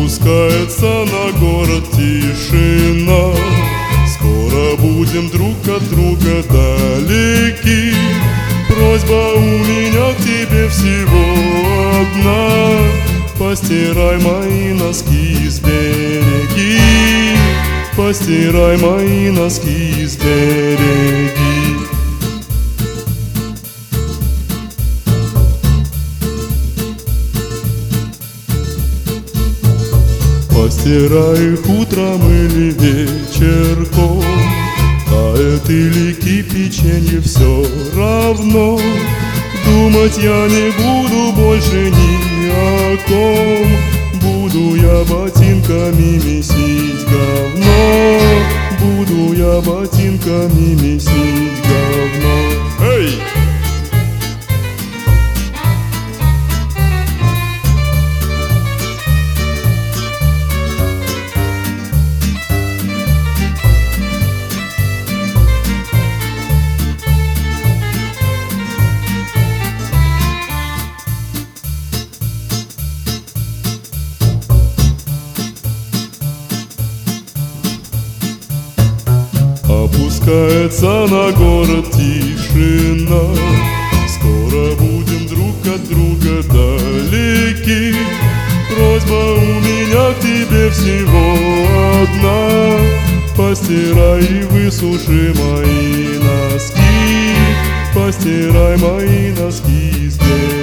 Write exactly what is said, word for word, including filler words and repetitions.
Опускается на город тишина, скоро будем друг от друга далеки. Просьба у меня к тебе всего одна: постирай мои носки с береги, постирай мои носки с береги. Постирай их утром или вечерком, тает или кипяченье, все равно. Думать я не буду больше ни о ком, буду я ботинками месить говно, буду я ботинками месить говно. Эй! Опускается на город тишина, скоро будем друг от друга далеки. Просьба у меня к тебе всего одна: постирай и высуши мои носки, постирай мои носки с берега.